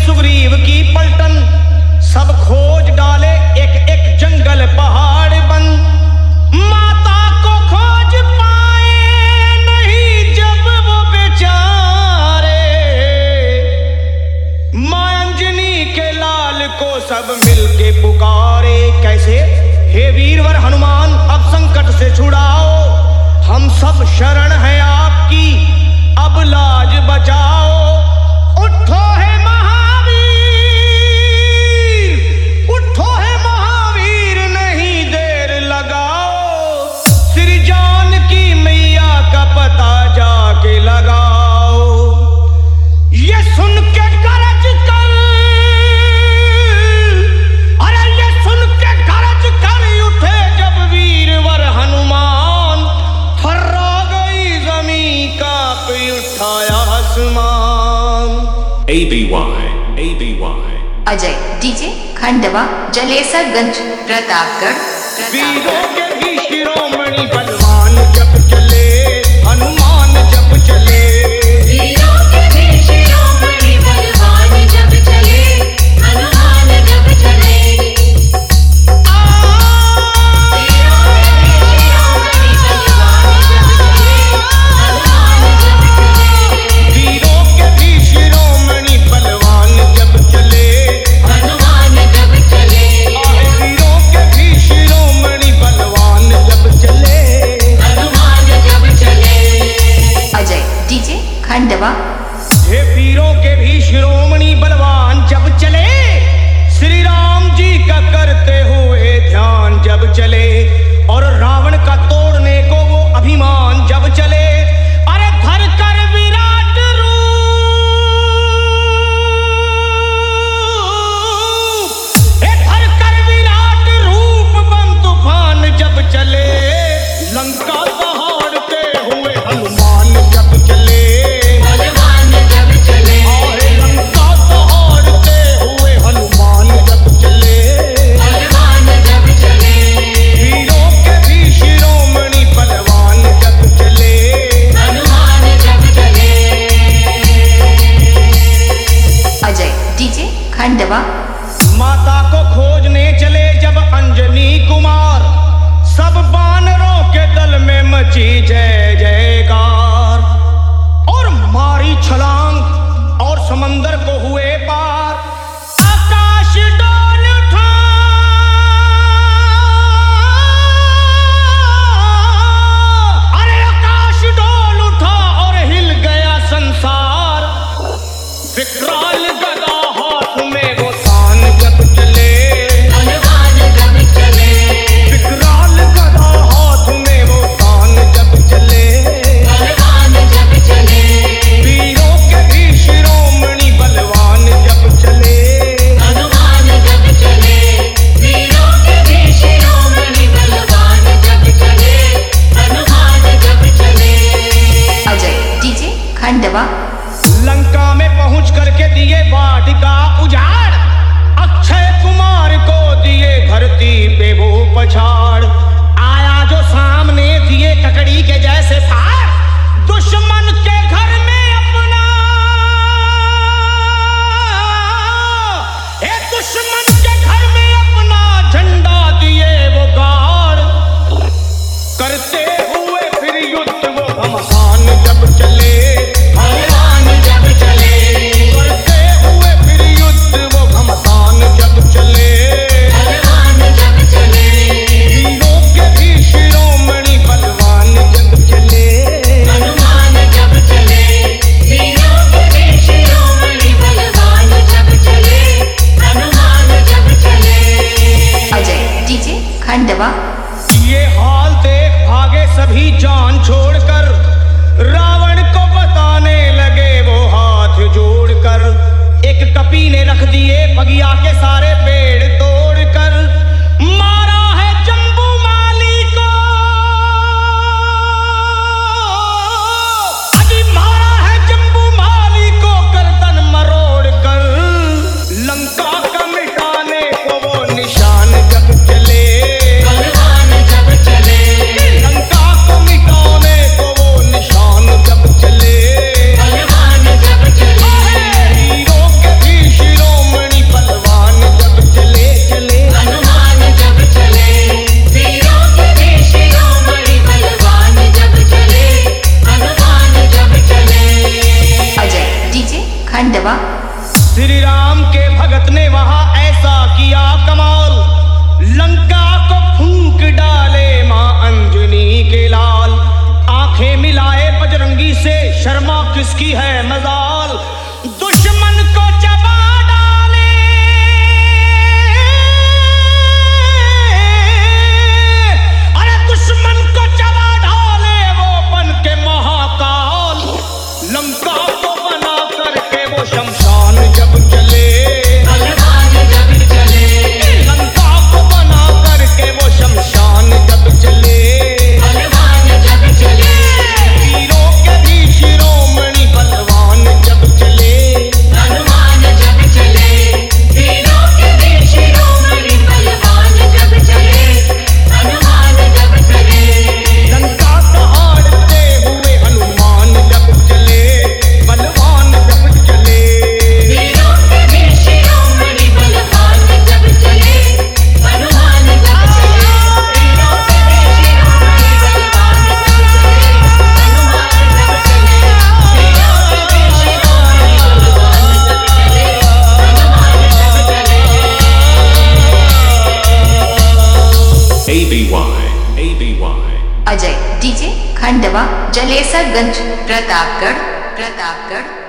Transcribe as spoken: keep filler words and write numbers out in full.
सुग्रीव की पलटन, सब खोज डाले एक एक जंगल पहाड़ बन। माता को खोज पाए नहीं जब वो बेचारे, मां अंजनी के लाल को सब मिलके पुकारे। कैसे? हे वीरवर हनुमान अब संकट से छुड़ाओ, हम सब शरण हैं आपकी, अब लाज बचाओ। उठो है महावीर, उठो है महावीर, नहीं देर लगाओ। श्री जानकी मैया का पता जाके लगाओ। ये सुन के गरज कर, अरे ये सुन के गरज कर उठे जब वीरवर हनुमान। थर्रा गई जमीन कांप उठाया आसमान। A B Y A B Y Ajay DJ Khandwa Jalesarganj Pratapgarh. वीरों के भी शिरोमणि बलवान जब चले, हनुमान जब चले। वीरों के भी शिरोमणि बलवान जब चले, हनुमान जब चले। वीरों के भी शिरोमणि बलवान जब चले, हनुमान जब चले। वीरों के भी शिरोमणि बलवान जब चले, हनुमान जब चले। वीरों के भी शिरोमणि बलवान जब चले, हनुमान जब चले। अजय डीजे खंडवा। हे वीरों के भी शिरोमणि बलवान जब चले, श्री राम जी का करते हुए ध्यान जब चले, और रावण का तोड़ने को वो अभिमान जब चले। अरे धर कर विराट रूप, हे धर कर विराट रूप बन तूफान जब चले। लंका दहाड़ते हुए हनुमान जब चले, हनुमान जब चले। लंका दहाड़ते हुए हनुमान जब चले, हनुमान जब चले। वीरों के भी शिरोमणि बलवान जब चले, हनुमान जब चले। अजय डीजे खंडवा। माता को खोजने चले जब अंजनी कुमार, सब बानरों के दल में मची जय जयकार। और मारी छलांग और समंदर को हुए पार। आकाश डोल उठा, अरे आकाश डोल उठा और हिल गया संसार। विकराल गदा हाथ में वो तान जब चले, हनुमान जब चले। विकराल गदा हाथ में वो तान जब चले। हनुमान जब चले। वीरों के भी शिरोमणि बलवान जब चले, हनुमान जब चले। वीरों के भी शिरोमणि बलवान जब चले, हनुमान जब चले। अजय डीजे खंडवा। लंका में पहुंच करके दिए वाटिका उजाड़, अक्षय कुमार को दिए धरती पे वो पछाड़। आया जो सामने दिए ककड़ी के जैसे फाड़, दुश्मन के घर में अपना, ए दुश्मन के घर में अपना झंडा दिए वो गाड़। करते हुए फिर युद्ध वो घमसान जब चले, हनुमान जब चले। करते हुए फिर युद्ध वो घमसान जब चले। हनुमान जब चले। वीरों के भी शिरोमणि बलवान जब चले, से शर्मा किसकी है मजाल, दुश्मन को चबा डाले अरे दुश्मन को चबा डाले वो बन के महाकाल, लंका को बना करके वो शमशान जब चले, लंका को बना करके वो शमशान जब चले, वीरों के भी शिरोमणि बलवान जब चले, हनुमान जब चले, वीरों के भी शिरोमणि बलवान जब चले, हनुमान जब चले, लंका दहाड़ते हुए हनुमान जब चले, बलवान जब चले, वीरों के भी शिरोमणि बलवान जब चले, हनुमान जब चले, वीरों के भी शिरोमणि बलवान जब चले, हनुमान जब चले, वीरों के भी शिरोमणि बलवान जब चले, हनुमान जब चले। A B Y, A B Y. Ajay DJ Khandwa Jalesarganj Pratapgarh Pratapgarh